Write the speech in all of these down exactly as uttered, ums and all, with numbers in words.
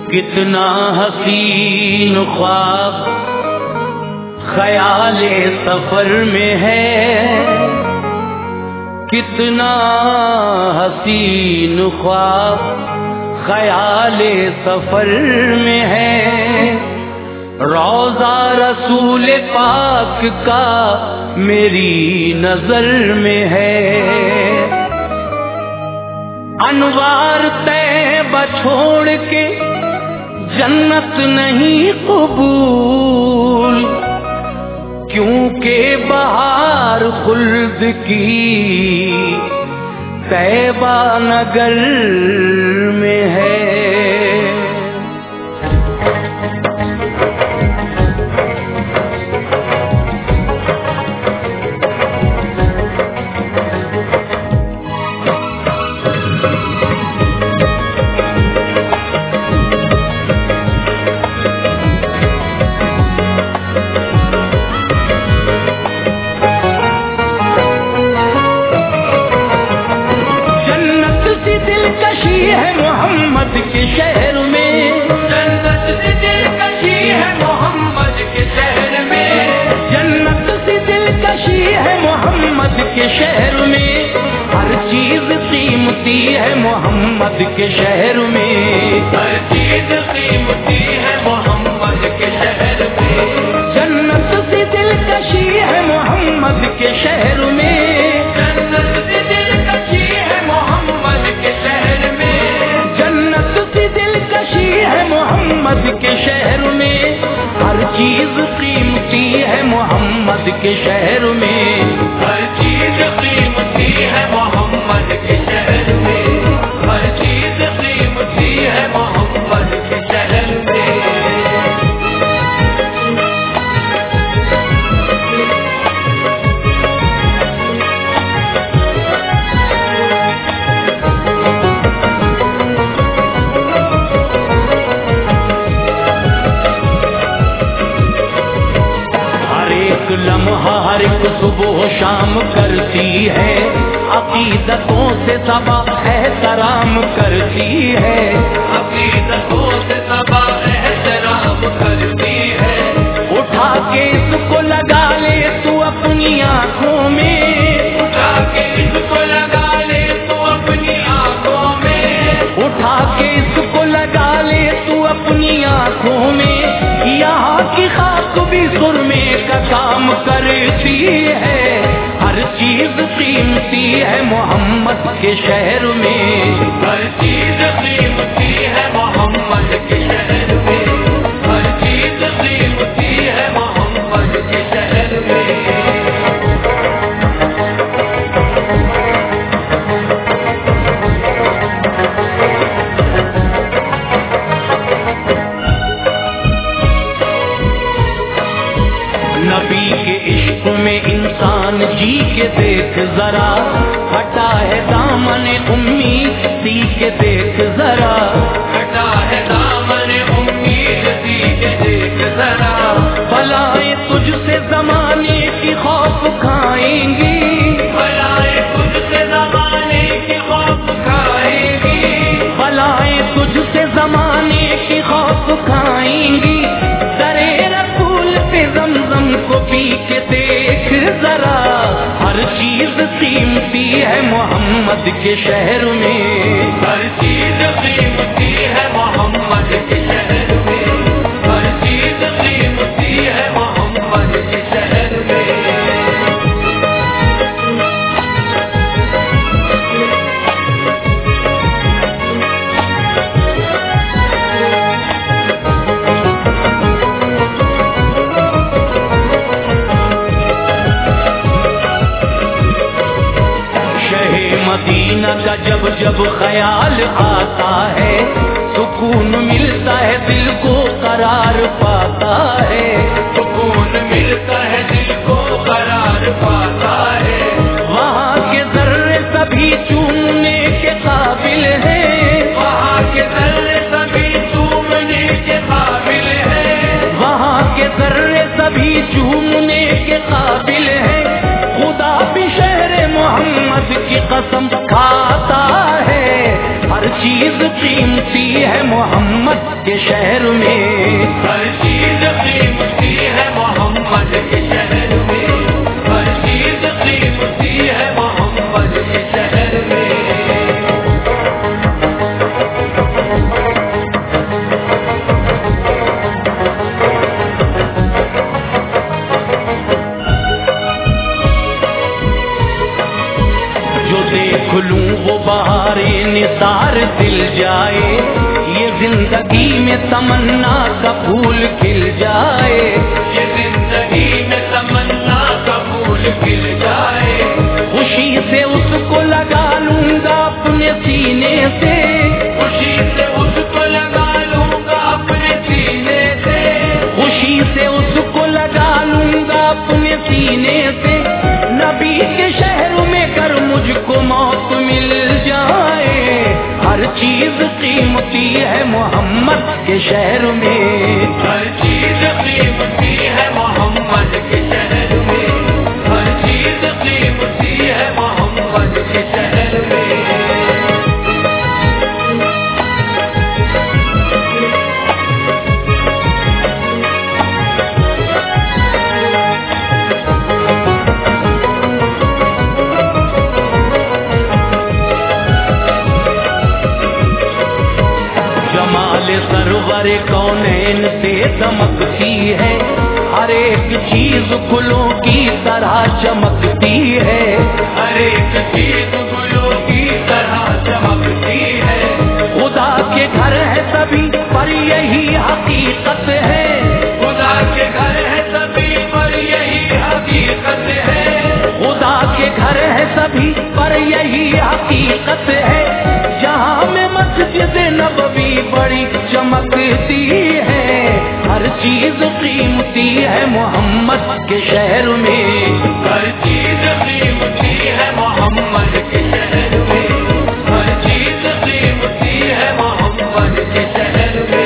کتنا حسین خواب خیال سفر میں ہے، کتنا حسین خواب خیال سفر میں ہے، روضہ رسول پاک کا میری نظر میں ہے، انوار طیبہ چھوڑ کے جنت نہیں قبول، کیونکہ بہار خلد کی طیبہ نگر میں ہے۔ محمد کے شہر میں جنت سی دلکشی ہے، محمد کے شہر میں جنت سی دلکشی ہے، محمد کے شہر میں ہر چیز قیمتی ہے، محمد کے شہر میں ہر چیز قیمتی ہے، محمد کے شہر میں جنت سی دلکشی ہے، محمد کے شہر میں جنت سی دلکشی ہے، محمد کے شہر میں جنت سی دلکشی ہے، محمد کے شہر میں ہر چیز قیمتی ہے، محمد کے شہر میں ہر چیز قیمتی ہے، محمد کے شہر میں ہر چیز قیمتی ہے، محمد کے شہر میں۔ لمحہ ہر ایک صبح و شام کرتی ہے، عقیدتوں سے صبا احترام کرتی ہے، عقیدتوں سے صبا احترام کرتی ہے، اٹھا کے اس کو لگا لے تو اپنی آنکھوں میں اٹھا کے اس کو لگا لے تو اپنی آنکھوں میں اٹھا کے اس کو لگا لے تو اپنی آنکھوں میں، یہاں کی خاک بھی سرمے کا کام کرتی ہے، ہر چیز قیمتی ہے، محمد کے شہر میں ہر چیز قیمتی ہے، محمد کے شہر میں ہر چیز قیمتی ہے، محمد کے شہر میں۔ نبی کے عشق میں انسان جی کے دیکھ ذرا، ہٹا ہے دامن امید سی کے دیکھ ذرا، ہٹا ہے دامن امید سی کے دیکھ ذرا، بلائیں تجھ سے زمانے کی خوف کھائیں گی، بلائیں تجھ سے زمانے کی خوف کھائیں گی، بلائیں تجھ سے زمانے کی خوف کھائیں گی، درے رسول پہ زمزم کو پی کے دیکھ ذرا، ہر چیز قیمتی ہے، محمد کے شہر میں ہر چیز قیمتی ہے، محمد کے شہر میں ہر چیز قیمتی ہے، محمد کے شہر میں۔ مدینہ کا جب جب خیال آتا ہے، سکون ملتا ہے، دل کو قرار پاتا ہے، سکون ملتا ہے، دل کو قرار پاتا ہے، وہاں کے ذرے سبھی چومنے کے قابل ہیں، وہاں کے ذرے سبھی چومنے کے قابل ہیں، وہاں کے ذرے سبھی چومنے کے قابل ہیں، خدا بھی شہر محمد کی قسم کھاتا ہے، ہر چیز قیمتی ہے محمد کے شہر میں، ہر چیز قیمتی ہے محمد کے شہر میں، ہر چیز قیمتی ہے محمد کے شہر میں۔ جو دیکھ لوں وہ بہار نثار دل جائے، یہ زندگی میں تمنا کا پھول کھل جائے، یہ زندگی میں تمنا کا پھول کھل جائے، خوشی سے اس کو لگا لوں گا اپنے سینے سے، خوشی سے اس کو لگا لوں گا اپنے سینے سے، خوشی سے اس کو لگا لوں گا اپنے سینے سے، نبی کے شہر میں کر مجھ کو موت مل جائے، ہر چیز قیمتی ہے محمد کے شہر میں، ہر چیز قیمتی ہے محمد کے شہر میں، ہر چیز قیمتی ہے محمد کے شہر میں۔ جمال سرور کونین سے دمکتی ہے، ہر ایک چیز گلوں کی طرح چمکتی ہے، ہر ایک چیز گلوں کی طرح چمکتی ہے، خدا کے گھر ہے سبھی پر یہی حقیقت ہے، خدا کے گھر ہے سبھی پر یہی حقیقت ہے، خدا کے گھر ہے سبھی پر یہی حقیقت ہے، جہاں میں مسجد نبوی بڑی چمکتی ہے، ہر چیز قیمتی ہے محمد کے شہر میں، ہر چیز قیمتی ہے محمد کے شہر میں، ہر چیز قیمتی ہے محمد کے شہر میں۔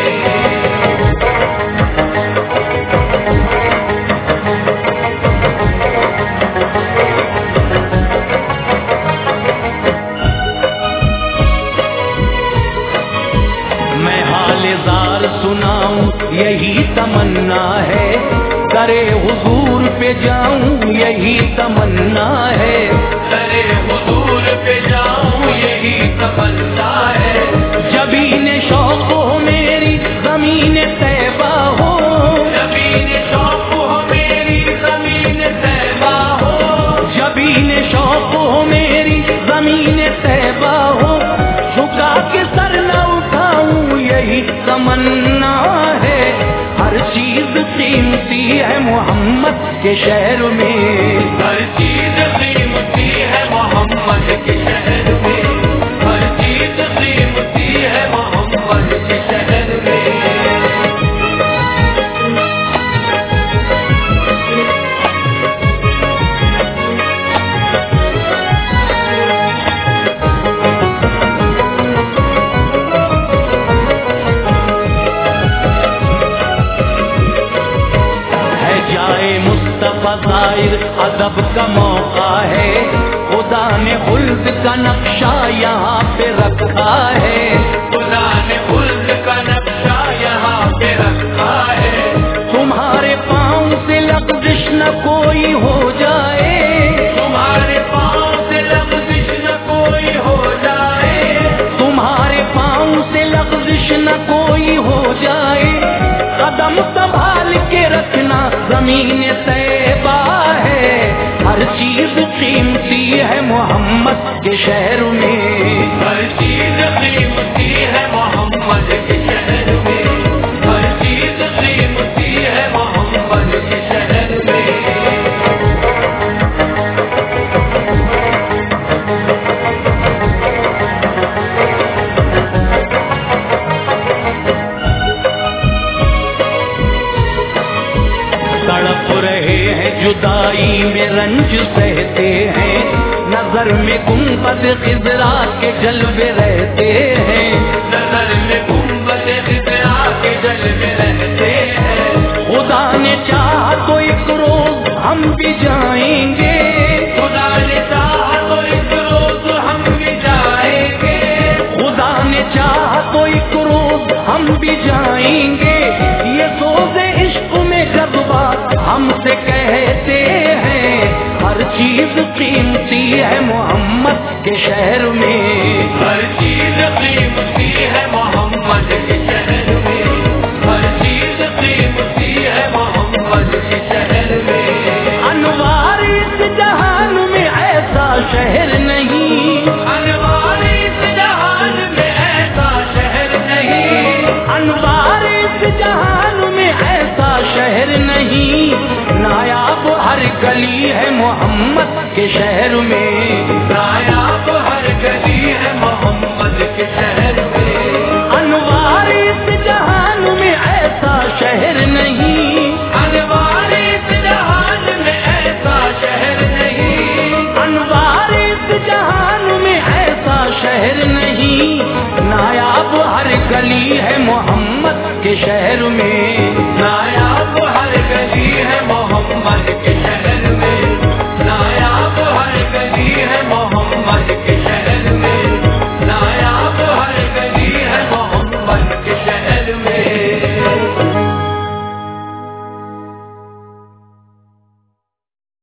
میں حال زار سناؤں یہی تمنا ہے، کرے حضور پہ جاؤں یہی تمنا ہے، کرے حضور پہ جاؤں یہی تمنا ہے، جبین شوق ہو میری زمین طیبہ ہو، زمین شوق ہو میری زمین طیبہ ہو، جبین شوق ہو میری زمین طیبہ ہو، جھکا کے سر نہ اٹھاؤں یہی تمنا ہے، ہر چیز قیمتی ہے محمد کے شہر میں، ہر چیز قیمتی ہے محمد کے شہر میں، ہر چیز قیمتی ہے محمد کے شہر میں۔ ہے جائے مصطفیٰ ظاہر ادب کا موقع ہے، خدا نے خلد کا نقشہ یہاں پہ رکھا ہے، خدا نے خلد کا نقشہ یہاں پہ رکھا ہے، تمہارے پاؤں سے لغزش نہ کوئی ہو جائے، تمہارے پاؤں سے لغزش نہ کوئی ہو جائے، تمہارے پاؤں سے لغزش نہ کوئی ہو جائے، قدم سنبھال کے رکھنا زمین طیبہ ہے، ہر چیز قیمتی ہے محمد کے شہر میں، ہر چیز قیمتی ہے محمد کے شہر میں، ہر چیز قیمتی ہے محمد کے شہر میں۔ تڑپ رہے ہیں جدائی میں رنج سہتے ہیں، نظر میں گنبد خضرا کے جلوے رہتے ہیں، نظر میں گنبد خضرا کے جلوے رہتے ہیں، خدا نے چاہا تو ایک روز ہم بھی جائیں گے، خدا نے چاہا تو ایک روز ہم بھی جائیں گے، خدا نے ہم بھی جائیں گے، یہ سوز عشق میں جذبات ہم سے کہتے ہیں، ہر چیز قیمتی ہے محمد کے شہر میں، ہر چیز قیمتی ہے محمد کے شہر میں، ہر چیز قیمتی ہے محمد کے شہر میں، انوار اس جہان میں ایسا شہر نہیں، انوار اس جہان میں ایسا شہر نہیں، انوار اس جہان میں ایسا شہر نہیں، نایاب ہر گلی ہے محمد کے شہر میں، نایاب ہر گلی ہے محمد کے شہر میں، انوار اس جہان میں ایسا شہر نہیں، انوار اس جہان میں ایسا شہر نہیں، انوار اس جہان میں ایسا شہر نہیں، نایاب ہر گلی ہے محمد کے شہر میں،